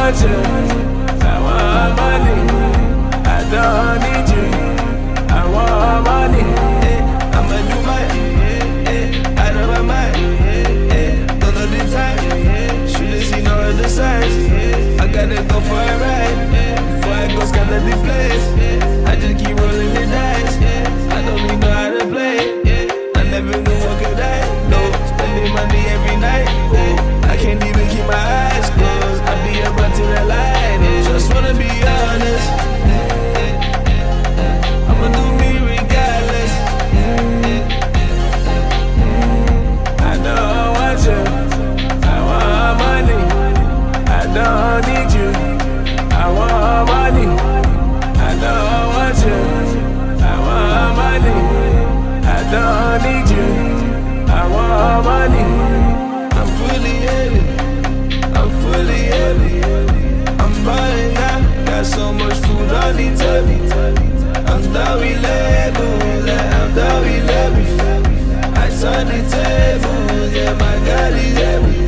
want you, I want money. I don't need you, I want money. I'ma do my out of my mind. Don't know the time, should've seen all the signs. I gotta go for a ride before I go scatter the place. I just keep rolling the dice. I don't even know how to play. I never knew what could I. No, spending money every night. I can't even keep my eyes closed. I be about to the light. Just wanna be honest. I'ma do me regardless. I don't want you, I want money. I don't need you, I want money. I don't want you, I want money. I don't need you, I want money. I'm fully headed, I'm fully headed. I'm buying out, got so much food on the table. I'm down with labels, I'm down with labels. I turn the tables, yeah, my God is heavy.